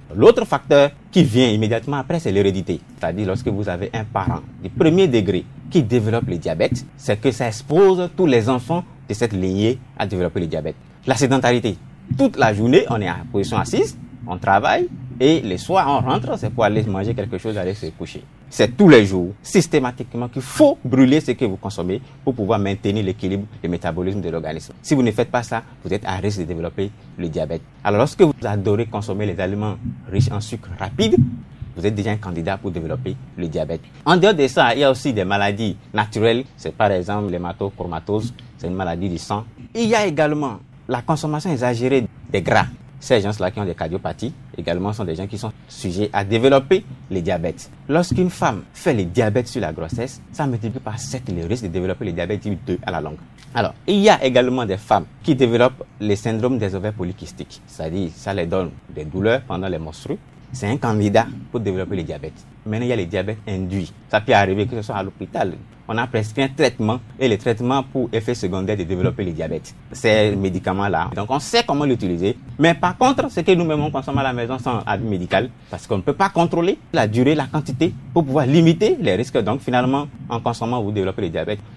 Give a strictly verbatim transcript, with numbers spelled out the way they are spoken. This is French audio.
L'autre facteur qui vient immédiatement après, c'est l'hérédité. C'est-à-dire lorsque vous avez un parent du premier degré qui développe le diabète, c'est que ça expose tous les enfants de cette lignée à développer le diabète. La sédentarité. Toute la journée, on est en position assise, on travaille, et le soir, on rentre, c'est pour aller manger quelque chose, aller se coucher. C'est tous les jours, systématiquement, qu'il faut brûler ce que vous consommez pour pouvoir maintenir l'équilibre du métabolisme de l'organisme. Si vous ne faites pas ça, vous êtes à risque de développer le diabète. Alors, lorsque vous adorez consommer les aliments riches en sucre rapide, vous êtes déjà un candidat pour développer le diabète. En dehors de ça, il y a aussi des maladies naturelles. C'est par exemple l'hématochromatose, c'est une maladie du sang. Il y a également la consommation exagérée des gras. Ces gens-là qui ont des cardiopathies, également, sont des gens qui sont sujets à développer le diabète. Lorsqu'une femme fait le diabète sur la grossesse, ça multiplie par sept le risque de développer le diabète type deux à la longue. Alors, il y a également des femmes qui développent le syndrome des ovaires polykystiques. C'est-à-dire, ça les donne des douleurs pendant les menstrues. C'est un candidat pour développer le diabète. Maintenant, il y a le diabète induit. Ça peut arriver que ce soit à l'hôpital. On a prescrit un traitement et le traitement pour effet secondaire de développer le diabète. Ces médicaments-là. Donc, on sait comment l'utiliser. Mais par contre, ce que nous-mêmes on consomme à la maison sans avis médical, parce qu'on ne peut pas contrôler la durée, la quantité pour pouvoir limiter les risques. Donc, finalement, en consommant, vous développez le diabète.